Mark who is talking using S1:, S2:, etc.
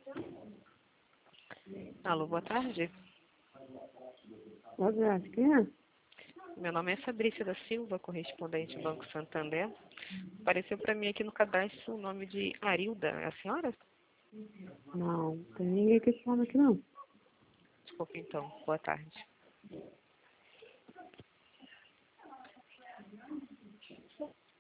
S1: Alô, boa tarde.
S2: Boa tarde, quem é?
S1: Meu nome é Fabrícia da Silva, correspondente do Banco Santander. Apareceu para mim aqui no cadastro o nome de Arilda. É a senhora?
S2: Não, tem ninguém que esse nome aqui não.
S1: Desculpa então. Boa tarde.